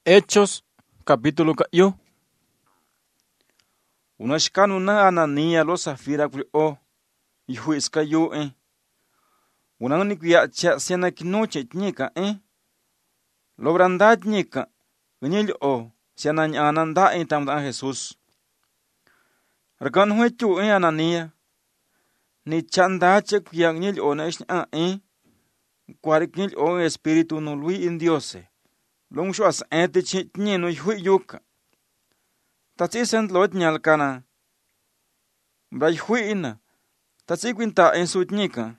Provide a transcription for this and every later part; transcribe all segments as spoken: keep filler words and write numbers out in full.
Hechos, capítulo kayo. Unashkanu na Anania lo Safira o yuiska yo eh. Unang ni kuya cha siana kinoche tnika eh. Lo branda tnika. Ganyil o siana nyananda eh tamda Jesus. Rakan huetu eh Anania. Ni chanda che kuya ganyil o na ishna eh. Kwarik ganyil o espiritu no lui in Diose. Long shu as ente chitni no hui yuka. Tatsi sent lot nyal kana. Bra hui ina. Tatsi kwinta en sutnika.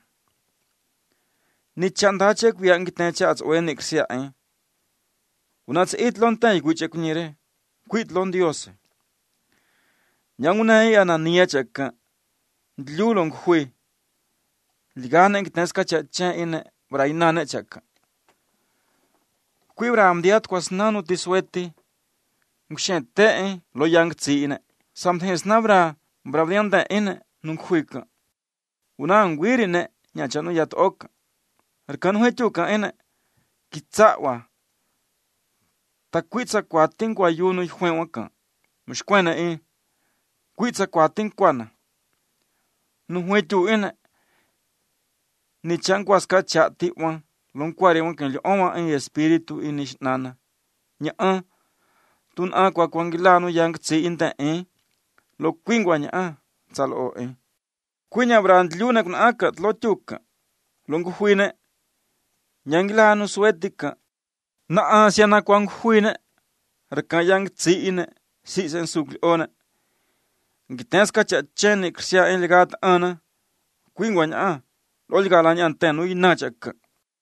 Ni chanda che kuya ngitne cha as oen iksia eh. Unats it lon tai guche kunyere. Quit lon Diose. Nyanguna e Anania chaka. Dlulong hui. Ligana ngitneska cha cha ina bra inane chaka. Quibra amdiat kwas nanu tisweti. Ngushen te lo yang tsi ine. Samthes nabra bravdianda ine nunghuika. Una ngwiri ne nyachanu yat oka. Arkanu hechuka ine. Kitsawa. Takwitsa kwa tingwa yunu yhuen waka. Mshkwena e. Kwitsa kwa tingkwana. Nunghuechu ine. Ni chankwas ka chati wan. Longkwari wan kan oma en espiritu inish nana. Nya an. Tun a kwa kwangilano yang tsi inta eh. Lo kwingwa nya a. Tsal o eh. Kwinya brand luna kun akat lo tuka. Longu huine. Nyangilano swetika. Na a siana kwang huine. Raka yang tsi ine. Si sen sukli ona. Ngitenska cha cheni krsia en ligat ana. Kwingwa nya a. Lo ligala nya antenu inachaka.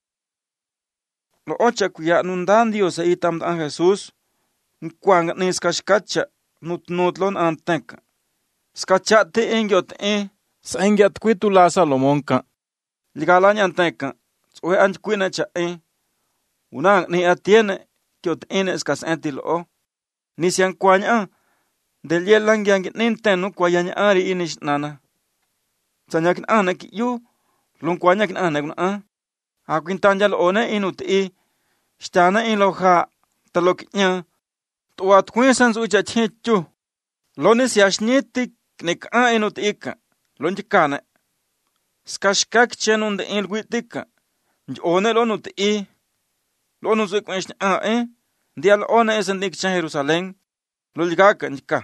Lo ocha kuya nundan Dios e itam dan Jesus. Nkwang ni skashkacha nut nutlon antenka. Skacha te engyot e. Sa engyat kwitu la Salomonka. Ligalanya antenka. Tsoe anj kwina cha e. Unang ni atiene. Kyot ene skas entil o. Ni siang kwanya. Del yelang yang nintenu kwa yanya ari inish nana. Sanyakin anak yu. Lung kwanya kin anak na. Akwin tanjal one inut e. Stana in loha. Talok nya. Tuat kwensan suja chechu. Lonis yashnetik nek a enut ika. Lonjikane. Skashkak chenun de ilwitika. One lonut e. Lonus kwensh a e. Dial one esen dik chan Jerusalem. Loljaka nika.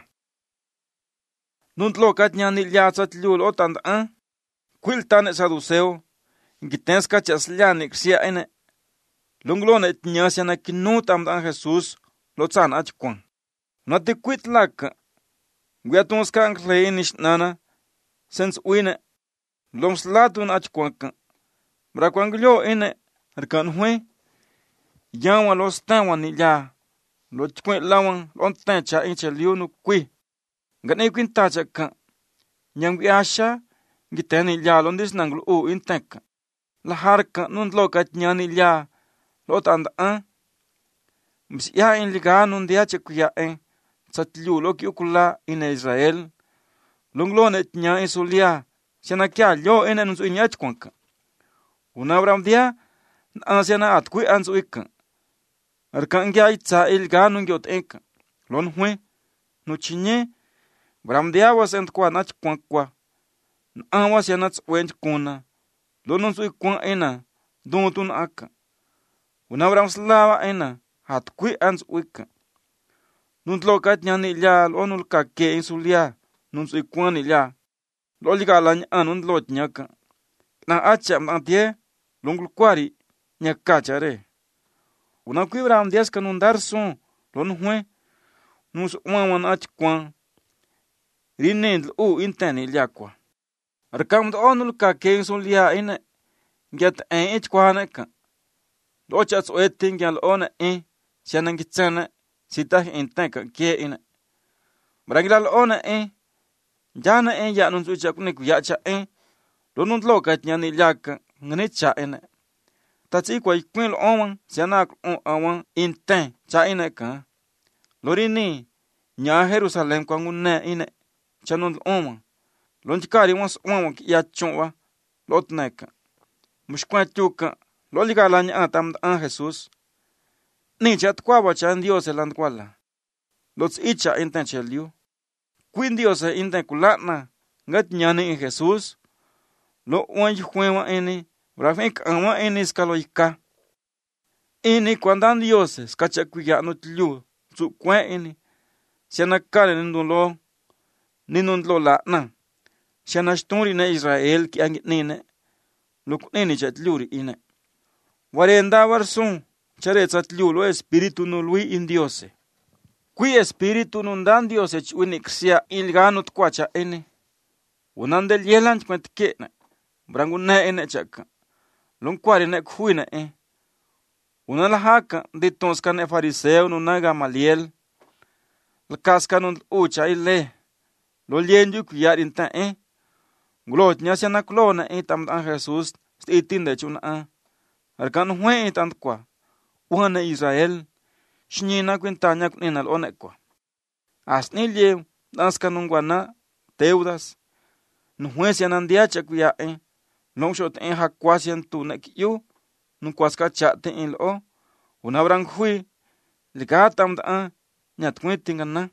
Nunt lokat nyan ilyasat liul otand a. Quiltan saduseo. Ngitenska chaslanik sia ene. Lunglone etnyasana kinutam dan Jesus. Lotsan achkwan. Nati quit laka. Gwiatun skank leinish nana. Sens uine. Loms latun achkwanka. Brakwanglo ine. Rikan hue. Yawa los tawa ni ya. Lochkwen lawan. Lontan cha inche liunu kwi. Gane kwinta chaka. Nyangwi asha. Giteni ya londis nanglu u inteka. Laharka nun lokat nyani ya. Lotanda an. Msia in liga nun dia chekuya en. Satliu loki ukula in Israel. Lunglone nya isulia. Siana kya lyo ene nunsu inyach kwanka. Unabram dia. Ansiana atkui ansu ika. Arkangya itza ilga nungyot eka. Lon hue. Nuchinye. Bram dia was ent kwa nach kwankwa. Anwa siana tswench kuna. Lonunsu ikwan ena. Duntun aka. Unabram slava ena. Hat kui ans wika. Nunt lokat nyan ilya lonul kake insulia. Nunt ikwan ilya. Lolika lany anunt lot nyaka. Na acha mtantie. Lungul kwari. Nyaka chare. Unakwibra amdias kanundar son. Lon hue. Nus umawan ach kwan. Rinend u inten ilya kwa. Arkamd onul kake insulia ina. Ngyat en ich kwa neka. Lochats oeting yal ona e. Sianang gitsana. Sitah intanka kie ina. Brangilal ona e. Jana e ya nunsu chakuniku ya cha e. Lonunt lokat nyani lyaka. Ngani cha ina. Tatsi kwa ikwil oman. Sianak on awan intan cha ina ka. Lorini. Nya Jerusalem kwa ngune ina. Chanunt oman. Lonchikari wans oman ya chonwa. Lotneka. Mushkwa chuka. Lolika lanya atam an Jesus. ni chat kwa cha Dios eland kwala los icha inten cheliu kuin Dios inten kulana ngat nyane en Jesús lo wanj juema eni brafik ama eni skaloika eni cuando Dios skacha kuya no tliu su kwen eni siana kale ndulo ninun lo la na siana stori na Israel ki angit nene lo kuneni chat liuri ine warenda warsun chare chat liu lo espiritu no lui in Dios kui espiritu nun dan Dios ech uniksia ilganut kwacha ene unandel yelan kwent ke branguna ene chaka lon kwari ne khuina e unala haka de tonskan e fariseo no naga maliel la kaskan un ucha ile lo lienju kuyarin ta e glot nya sana klona e tam an Jesus stitin de chuna arkan hue tant kwa una Israel shnina kwentanya kunenal onekwa asnilye daskan un guana teudas no hue anandia chakuya e long shot en hakwasian tu na kiyu nu kwaska chate en lo una brang hui ligatam da nyat kwetingana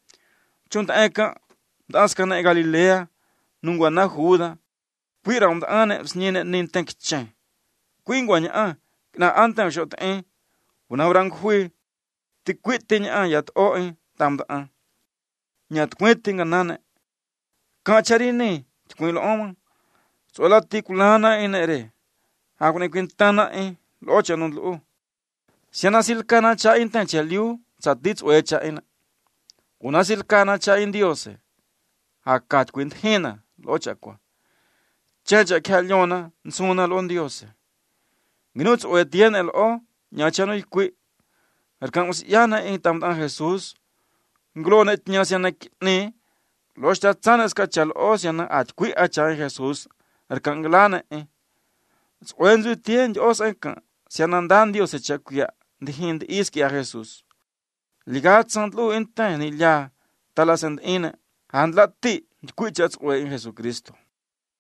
chunta eka daska na Galilea nungwa na Juda puiram da ane snine nin tankchen kuingwanya a na antan shot en una brang hui tikwitinya yat o en tam da nyat kwetingana kacharine kwilo oma sola tikulana inere hakune quintana e locha non lo siana silkana cha intan cheliu sadits oecha ina una silkana cha in Dios hakat quintena locha kwa chacha khalyona nsuna lon Dios minuts oetien el o nyachano ikwi arkan usiana en tamdan Jesus nglona tnyasiana ne locha tsanas kachal o siana atkwi acha Jesus arkanglana e wenzu tien os enka sianandan Dios echakuya dihind iski a Jesus ligat santlu intan illa talasend ina handlati kuichats o en Jesucristo